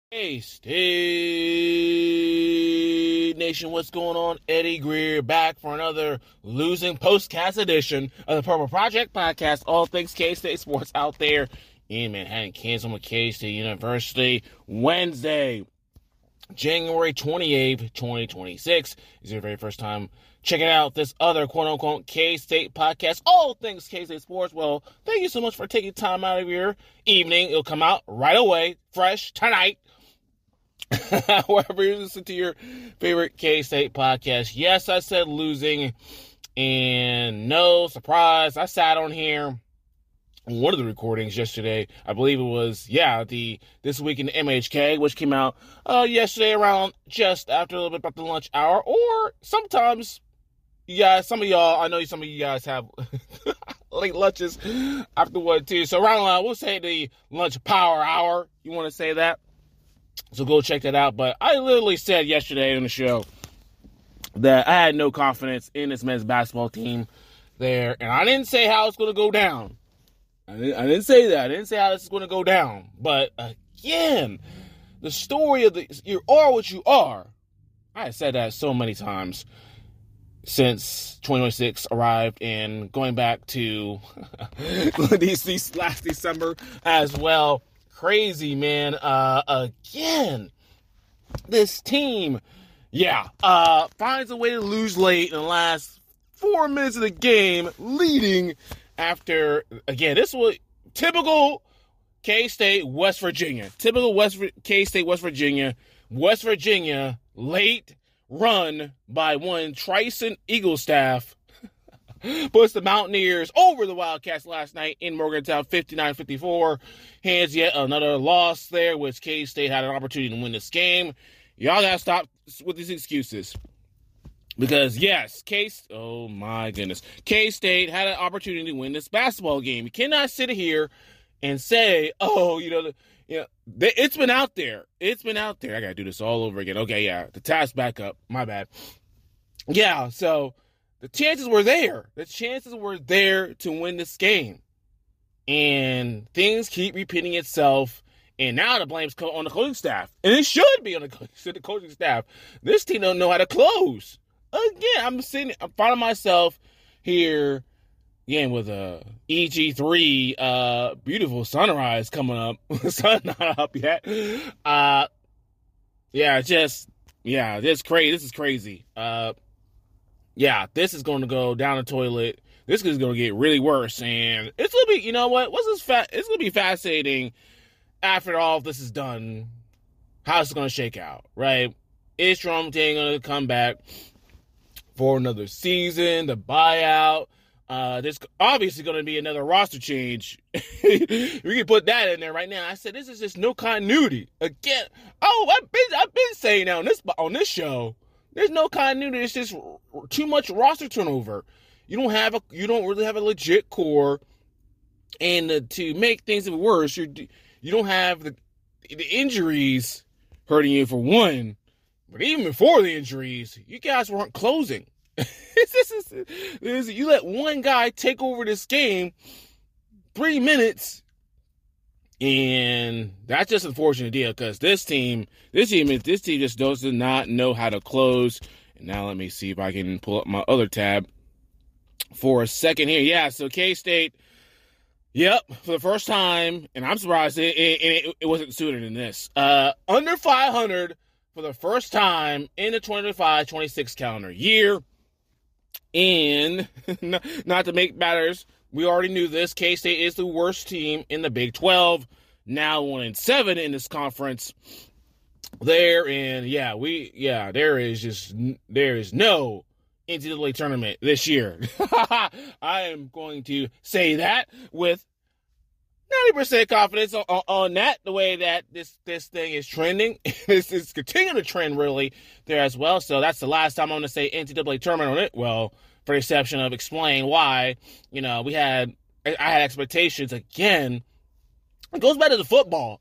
Hey, State Nation, what's going on? Eddie Greer back for another losing postcast edition of the Purple Project podcast. All things K-State sports out there in Manhattan, Kansas, with K-State University. Wednesday, January 28th, 2026 is your very first time checking out this other quote-unquote K-State podcast. All things K-State sports. Well, thank you so much for taking time out of your evening. It'll come out right away, fresh, tonight. Wherever you listen to your favorite K-State podcast. Yes, I said losing, and no surprise, I sat on here on one of the recordings yesterday. I believe it was, This Week in MHK, which came out yesterday around just after a little bit about the lunch hour, or sometimes, some of y'all, I know some of you guys have late lunches after one too, so around, we'll say the lunch power hour, you want to say that? So go check that out. But I literally said yesterday on the show that I had no confidence in this men's basketball team there. And I didn't say how it's going to go down. I didn't say that. I didn't say how this is going to go down. But again, the story of you are what you are. I have said that so many times since 2026 arrived, and going back to these last December as well. Crazy, man. Again, this team, finds a way to lose late in the last 4 minutes of the game, leading after, again, this was typical K-State, West Virginia. Typical K-State, West Virginia. West Virginia, late run by one Tryson Eaglestaff puts the Mountaineers over the Wildcats last night in Morgantown, 59-54. Hands yet another loss there, which K-State had an opportunity to win this game. Y'all gotta stop with these excuses. Because, yes, oh my goodness. K-State had an opportunity to win this basketball game. You cannot sit here and say, it's been out there. It's been out there. I gotta do this all over again. Okay, the task back up. My bad. Yeah, so the chances were there. The chances were there to win this game. And things keep repeating itself. And now the blame's on the coaching staff. And it should be on the coaching staff. This team don't know how to close. Again, I'm finding myself here, again, with a EG3 beautiful sunrise coming up. Sun not up yet. This crazy. This is crazy. This is going to go down the toilet. This is going to get really worse. And it's going to be, you know what? It's going to be fascinating after all of this is done, how it's going to shake out, right? Is Trump going to come back for another season, the buyout? There's obviously going to be another roster change. We can put that in there right now. I said, this is just no continuity. Again, I've been saying now on this show, there's no continuity. It's just too much roster turnover. You don't really have a legit core, and to make things even worse, you don't have the injuries hurting you for one. But even before the injuries, you guys weren't closing. You let one guy take over this game 3 minutes, and that's just an unfortunate deal because this team just does not know how to close. And now let me see if I can pull up my other tab for a second here. Yeah, so K-State, for the first time, and I'm surprised it wasn't sooner than this. Under 500 for the first time in the 25-26 calendar year. And not to make matters, we already knew this. K-State is the worst team in the Big 12. Now 1-7 in this conference. There is no NCAA tournament this year. I am going to say that with 90% confidence on that, the way that this thing is trending. This is continuing to trend really there as well. So that's the last time I'm going to say NCAA tournament on it. Well, for the exception of explain why, I had expectations again. It goes back to the football.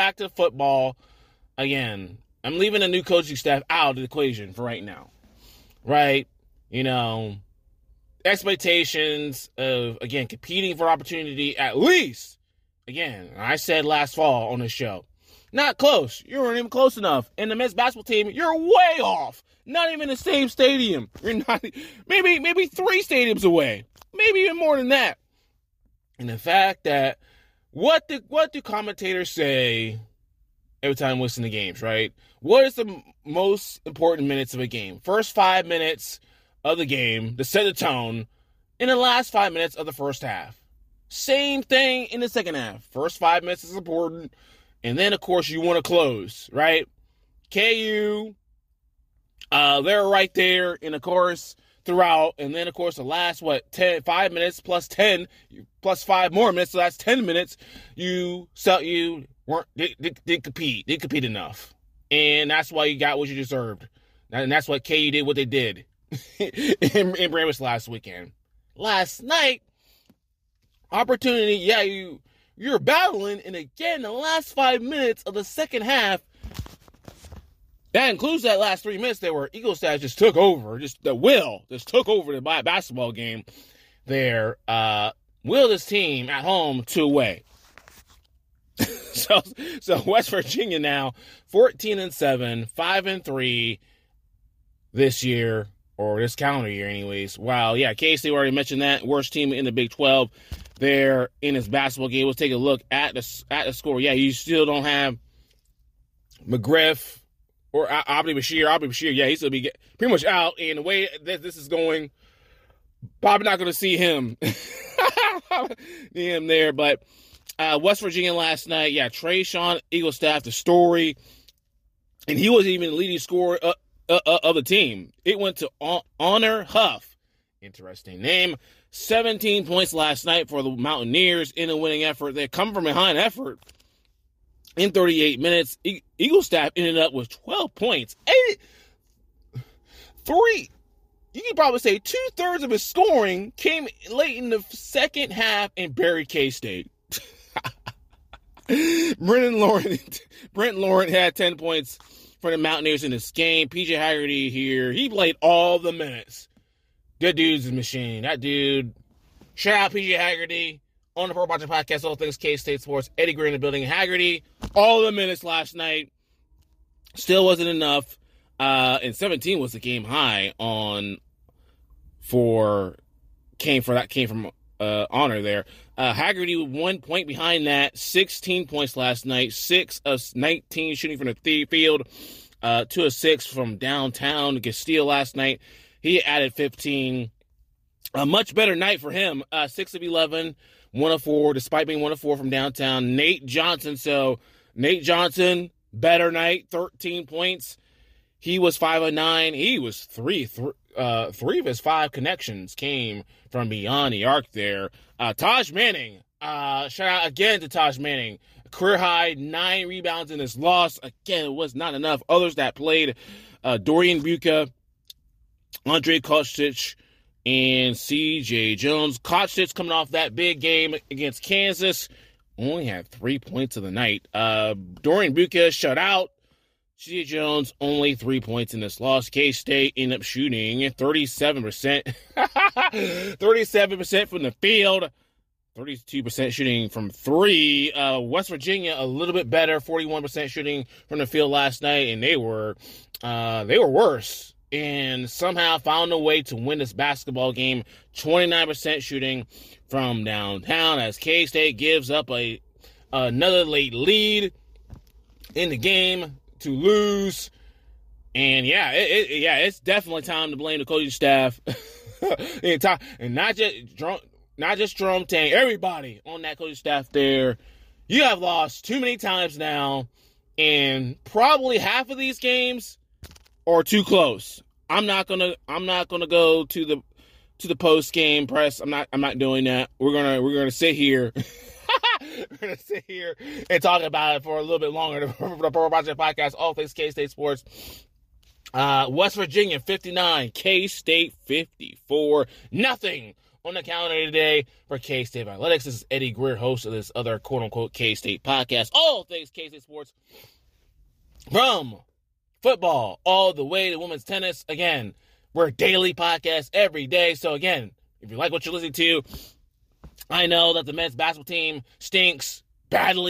Again. I'm leaving the new coaching staff out of the equation for right now. Right? Expectations of, again, competing for opportunity at least. Again, I said last fall on the show, Not close. You weren't even close enough. And the men's basketball team, you're way off. Not even the same stadium. You're not, maybe 3 stadiums away. Maybe even more than that. And the fact that, what do commentators say every time we listen to games, right? What is the most important minutes of a game? First 5 minutes of the game to set the tone, in the last 5 minutes of the first half. Same thing in the second half. First 5 minutes is important, and then, of course, you want to close, right? KU, they're right there, and, of course, throughout, and then, of course, the last, 5 minutes plus 10, plus 5 more minutes, so that's 10 minutes, didn't compete enough. And that's why you got what you deserved. And that's what KU did what they did in Brandis last weekend. Last night, opportunity, yeah, you're battling, and again, the last 5 minutes of the second half, that includes that last 3 minutes there where Eagle Staff just took over, just took over the basketball game there. Willed his team at home 2-away. So West Virginia now 14-7, 5-3 this year, or this calendar year anyways. Wow, yeah, K-State already mentioned that. Worst team in the Big 12 there in his basketball game. Let's take a look at the score. Yeah, you still don't have McGriff or Abdi Bashir. Yeah, he's going to be pretty much out. And the way that this is going, probably not going to see him there. But West Virginia last night, yeah, Trayshawn, Eagle Staff, the story. And he wasn't even the leading scorer of the team. It went to Honor Huff. Interesting name. 17 points last night for the Mountaineers in a winning effort. They come from behind effort in 38 minutes. Eagle Staff ended up with 12 points. You could probably say 2/3 of his scoring came late in the second half and buried K-State. Brent Lawrence had 10 points for the Mountaineers in this game. PJ Haggerty here, he played all the minutes. That dude's a machine. That dude. Shout out PJ Haggerty on the Pro Project Podcast, all things K-State sports. Eddie Green in the building. Haggerty, all the minutes last night. Still wasn't enough. And 17 was the game high came from Honor there. Haggerty 1 point behind that. 16 points last night. 6 of 19 shooting from the field. 2 of 6 from downtown. Castile last night. He added 15. A much better night for him. 6 of 11, 1 of 4, despite being 1 of 4 from downtown. Nate Johnson, better night, 13 points. He was 5 of 9. He was 3 of his 5 connections came from beyond the arc there. Taj Manning, shout out again to Taj Manning. Career high, 9 rebounds in this loss. Again, it was not enough. Others that played, Dorian Buca, Andre Kostic, and C.J. Jones. Kostic coming off that big game against Kansas, only had 3 points of the night. Dorian Buca shut out. C.J. Jones, only 3 points in this loss. K-State ended up shooting 37%. 37% from the field. 32% shooting from 3. West Virginia, a little bit better. 41% shooting from the field last night, and they were worse. And somehow found a way to win this basketball game. 29% shooting from downtown as K-State gives up another late lead in the game to lose. And yeah, it's definitely time to blame the coaching staff. And not just Jerome Tang, everybody on that coaching staff there. You have lost too many times now, and probably half of these games are too close. I'm not gonna go to the post game press. I'm not doing that. We're gonna sit here. We're gonna sit here and talk about it for a little bit longer. For the Pro Project Podcast, all things K-State sports. West Virginia 59, K-State 54. Nothing on the calendar today for K-State Athletics. This is Eddie Greer, host of this other quote-unquote K-State podcast. All things K-State sports. From football all the way to women's tennis. Again, we're a daily podcast every day. So again, if you like what you're listening to, I know that the men's basketball team stinks badly.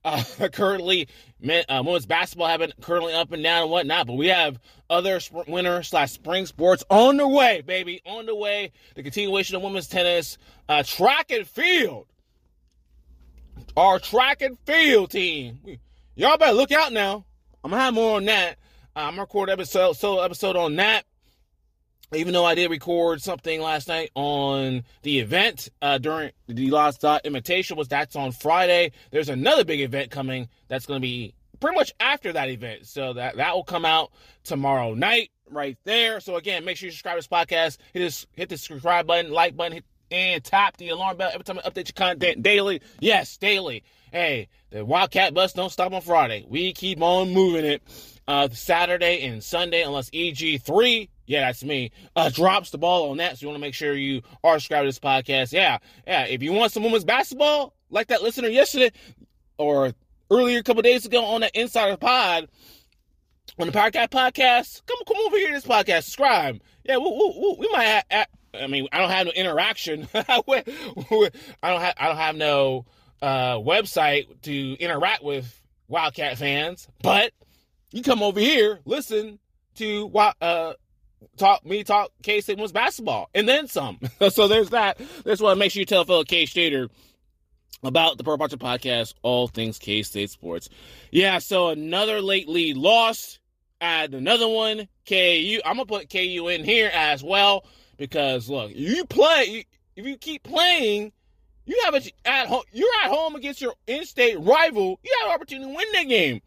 Currently, women's basketball have been currently up and down and whatnot, but we have other winter/spring sports on the way, baby, on the way. The continuation of women's tennis, track and field. Our track and field team. Y'all better look out now. I'm going to have more on that. I'm going to record an solo episode on that. Even though I did record something last night on the event during the Lost Dot Invitation, that's on Friday. There's another big event coming that's going to be pretty much after that event. So that will come out tomorrow night right there. So again, make sure you subscribe to this podcast. Hit the subscribe button, like button, and tap the alarm bell every time I update your content daily. Yes, daily. Hey, the Wildcat bus don't stop on Friday. We keep on moving it. Saturday and Sunday, unless EG3, yeah, that's me, drops the ball on that. So you want to make sure you are subscribed to this podcast. Yeah. If you want some women's basketball, like that listener yesterday or earlier a couple days ago on the Insider Pod, on the Powercat podcast, come over here to this podcast, subscribe. Yeah, we might have, I don't have no interaction. I don't have no website to interact with Wildcat fans, but you come over here, listen to talk K-State women's basketball, and then some. So there's that. That's why make sure you tell a fellow K-Stater about the Purple Poncho podcast, all things K-State sports. Yeah, so another late lead loss. Add another one. KU. I'm gonna put KU in here as well because look, if you keep playing, you have you're at home against your in-state rival. You have an opportunity to win that game.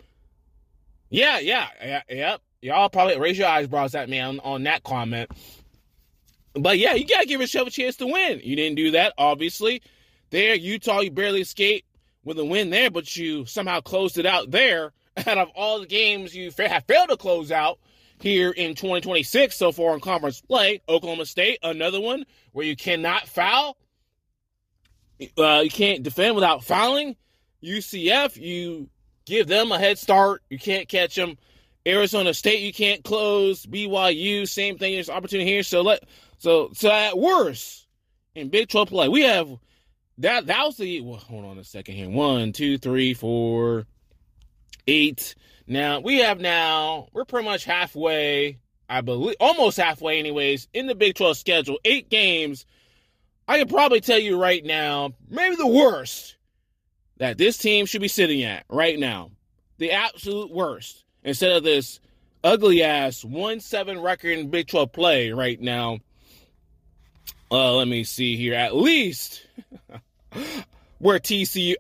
Yeah. Y'all probably raise your eyebrows at me on that comment. But yeah, you got to give yourself a chance to win. You didn't do that, obviously. There, Utah, you barely escaped with a win there, but you somehow closed it out there. Out of all the games you have failed to close out here in 2026 so far in conference play, Oklahoma State, another one where you cannot foul. You can't defend without fouling. UCF, you give them a head start. You can't catch them. Arizona State, you can't close. BYU, same thing. There's opportunity here. So at worst, in Big 12 play, we have that was the, hold on a second here. 1, 2, 3, 4, 8. We're pretty much halfway, I believe, almost halfway anyways, in the Big 12 schedule. 8 games. I can probably tell you right now, maybe the worst that this team should be sitting at right now. The absolute worst. Instead of this ugly-ass 1-7 record in Big 12 play right now. Let me see here. At least where TCU...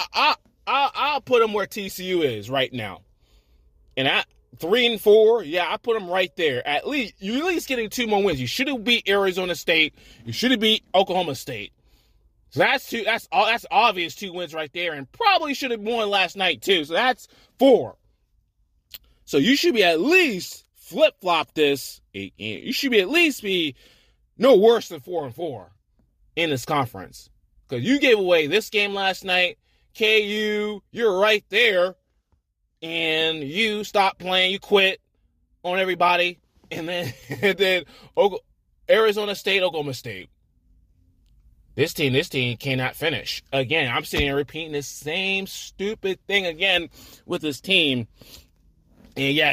I'll put them where TCU is right now. And 3-4, yeah, I put them right there. You're at least getting 2 more wins. You should have beat Arizona State. You should have beat Oklahoma State. So that's obvious 2 wins right there, and probably should have won last night too. So that's 4. So you should be at least flip-flop this. You should be at least be no worse than 4-4 in this conference. Because you gave away this game last night. KU, you're right there. And you stopped playing. You quit on everybody. And then Arizona State, Oklahoma State. This team cannot finish. Again, I'm sitting here repeating the same stupid thing again with this team. And yeah,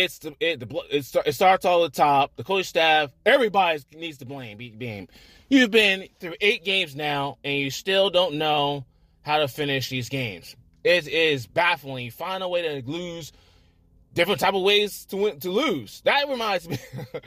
it starts all at the top. The coach staff, everybody needs to blame. You've been through 8 games now, and you still don't know how to finish these games. It is baffling. You find a way to lose, different type of ways to lose. That reminds me.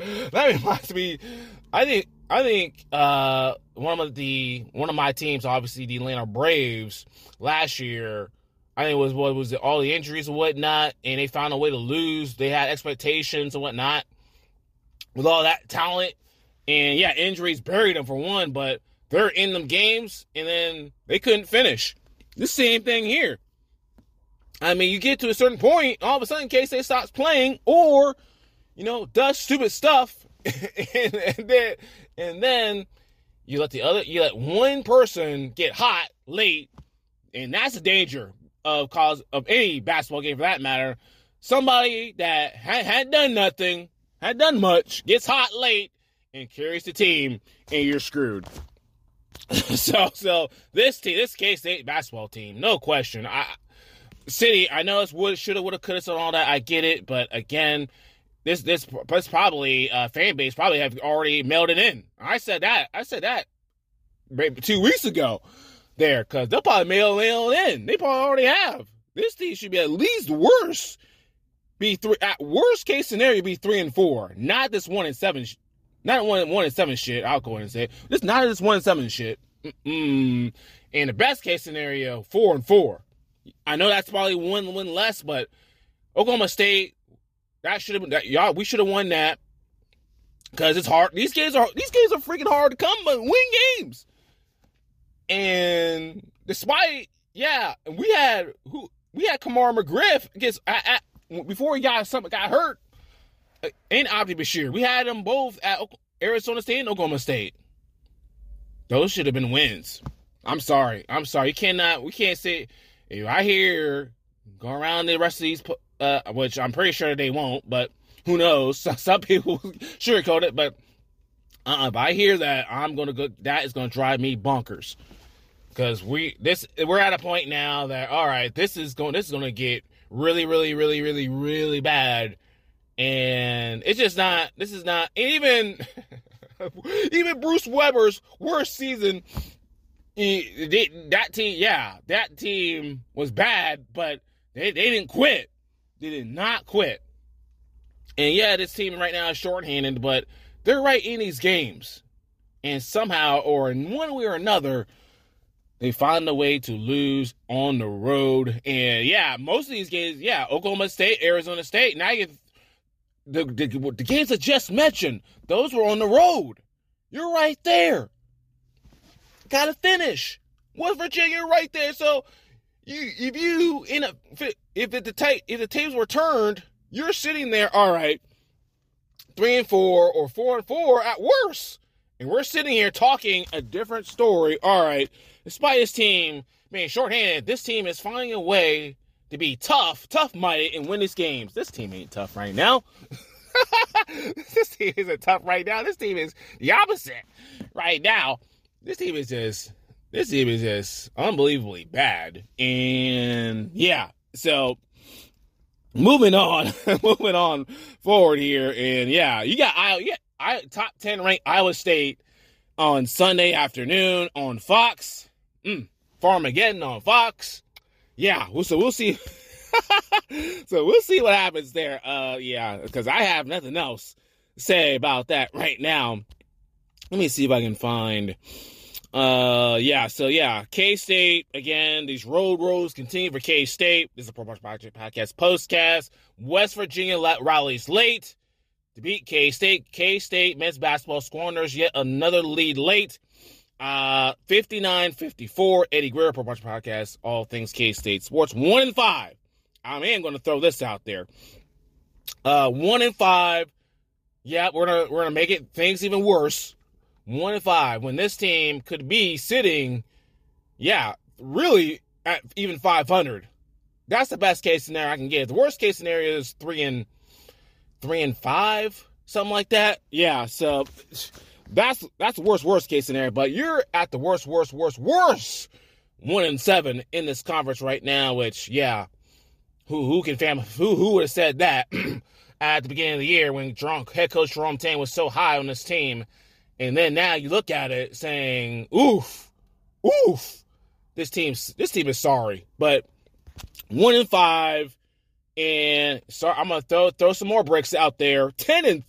I think one of my teams, obviously the Atlanta Braves, last year. I think it was all the injuries and whatnot, and they found a way to lose. They had expectations and whatnot with all that talent. And, yeah, injuries buried them for one, but they're in them games, and then they couldn't finish. The same thing here. I mean, you get to a certain point, all of a sudden K-State stops playing or, does stupid stuff, and then you let one person get hot late, and that's the danger of any basketball game for that matter. Somebody that had done nothing, had done much, gets hot late and carries the team, and you're screwed. So this K-State basketball team, no question. City, I know it's would, shoulda, woulda, coulda, and all that. I get it, but again, this probably fan base probably have already mailed it in. I said that maybe 2 weeks ago there, because they'll probably mail it in. They probably already have. This team should be at least worse. Be three at worst case scenario. Be 3-4. Not this 1-7. Not 1-7 shit. I'll go ahead and say it. This not this 1-7 shit. And the best case scenario, 4-4. I know that's probably one less, but Oklahoma State, that should have been that. Y'all, we should have won that because it's hard. These games are freaking hard to come, but win games. And despite we had Kamar McGriff against before he got hurt, and Abdi Bashir. We had them both at Arizona State and Oklahoma State. Those should have been wins. I'm sorry. We can't say. If I hear go around the rest of these, which I'm pretty sure they won't, but who knows? Some people sugarcoat it, but if I hear that, that is gonna drive me bonkers. Because we're at a point now that, all right, this is going to get really, really, really, really, really bad. And it's just not, this is not, even Bruce Weber's worst season, that team was bad, but they didn't quit. They did not quit. And this team right now is shorthanded, but they're right in these games. And somehow, or in one way or another, they find a way to lose on the road. And most of these games, Oklahoma State, Arizona State, now you the games I just mentioned, those were on the road. You're right there. Got to finish. West Virginia right there. So if the tables were turned, you're sitting there, all right, 3-4 or 4-4 at worst. And we're sitting here talking a different story. All right, despite this team being shorthanded, this team is finding a way to be tough-minded, and win these games. This team ain't tough right now. This team isn't tough right now. This team is the opposite right now. This team is just unbelievably bad. And so moving on forward here. And you got top 10 ranked Iowa State on Sunday afternoon on Fox. Farmageddon on Fox. So we'll see. So we'll see what happens there. Because I have nothing else to say about that right now. Let me see if I can find. K-State, again, these roads continue for K-State. This is a Pro Box Podcast postcast. West Virginia rallies late to beat K-State. K-State men's basketball squanders yet another lead late. 59-54. Eddie Guerrero, Pro Box Podcast, all things K-State sports. 1-5. I am going to throw this out there. 1-5. Yeah, we're gonna make it things even worse. 1-5 when this team could be sitting, really at even 500. That's the best case scenario I can get. The worst case scenario is 3-5, something like that. So that's the worst case scenario. But you're at the worst 1-7 in this conference right now. Which who would have said that at the beginning of the year when head coach Jerome Tang was so high on this team. And then now you look at it saying, oof, this team is sorry. But 1-5, and I'm gonna throw some more bricks out there. 10-30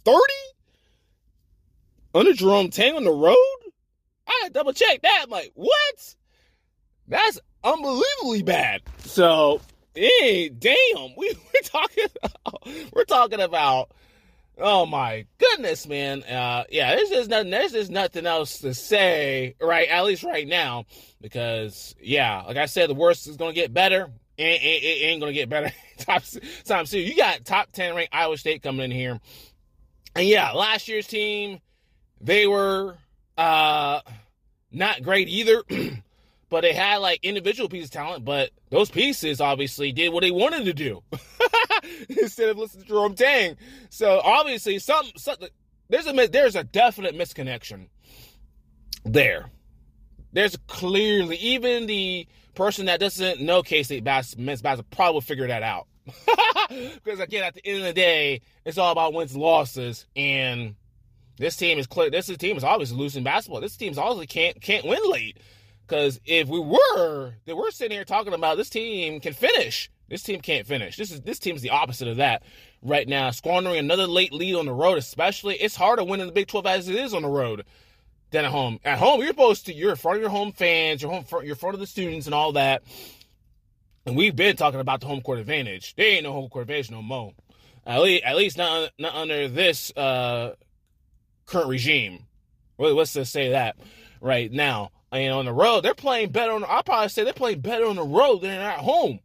under Jerome Tang on the road. I had to double check that. I'm like, what? That's unbelievably bad. So, damn, we're talking about. Oh my goodness, man. There's just nothing else to say, right? At least right now, because like I said, the worst is gonna get better. It ain't gonna get better time soon. You got top 10 ranked Iowa State coming in here. And last year's team, they were not great either. But they had individual pieces of talent, but those pieces obviously did what they wanted to do. Instead of listening to Jerome Tang. So obviously there's a definite misconnection there. There's clearly, even the person that doesn't know K-State men's basketball probably will figure that out. Because again, at the end of the day, it's all about wins and losses, and this team is clear. This team is obviously losing basketball. This team's obviously can't win late. Because if we're sitting here talking about this team can finish. This team can't finish. This team's the opposite of that right now. Squandering another late lead on the road, especially, it's harder winning the Big 12 as it is on the road than at home. At home, you're in front of your home fans, you're in front of the students and all that. And we've been talking about the home court advantage. There ain't no home court advantage no more. At least not under this current regime. Well, let's just say that right now. And on the road, they're playing better I'll probably say they're playing better on the road than at home.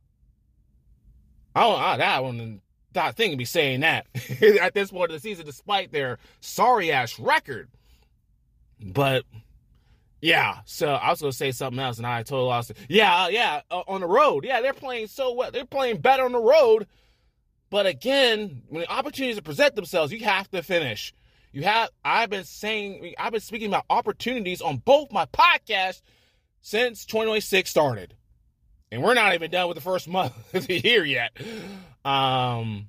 I wouldn't think to be saying that at this point of the season, despite their sorry-ass record. But, yeah, so I was going to say something else, and I totally lost it. Yeah, on the road. Yeah, they're playing so well. They're playing better on the road. But, again, when opportunities present themselves, you have to finish. I've been speaking about opportunities on both my podcasts since 2026 started. And we're not even done with the first month of the year yet. You're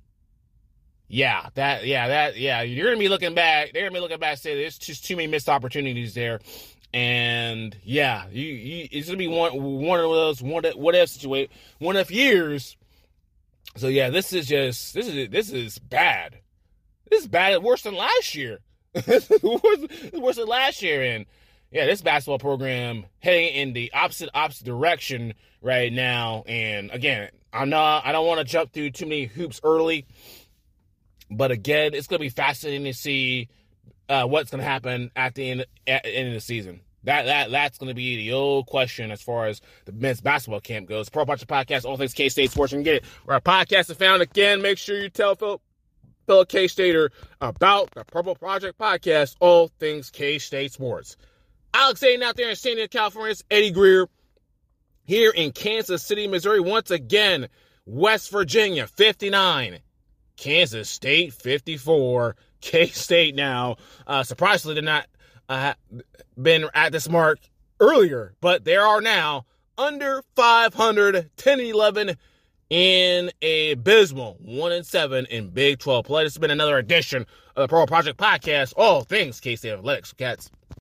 going to be looking back. They're going to be looking back and say there's just too many missed opportunities there. And yeah, it's going to be one of those what if years. So yeah, this is bad. This is bad. Worse than last year. worse than last year. And yeah, this basketball program heading in the opposite direction right now. And again, I don't want to jump through too many hoops early, but again, it's going to be fascinating to see what's going to happen at the end of the season. That's going to be the old question as far as the men's basketball camp goes. Pro Project Podcast, all things K-State sports. You can get it where our podcast is found. Again, make sure you tell fellow K-Stater about the Purple Project Podcast, all things K-State sports. Alex Aiden out there in San Diego, California. It's Eddie Greer here in Kansas City, Missouri. Once again, West Virginia 59, Kansas State 54. K-State now surprisingly did not been at this mark earlier, but they are now under 500, 10-11 in a abysmal 1-7 in Big 12 play. This has been another edition of the Pro Project Podcast, all things K-State Athletics. Cats.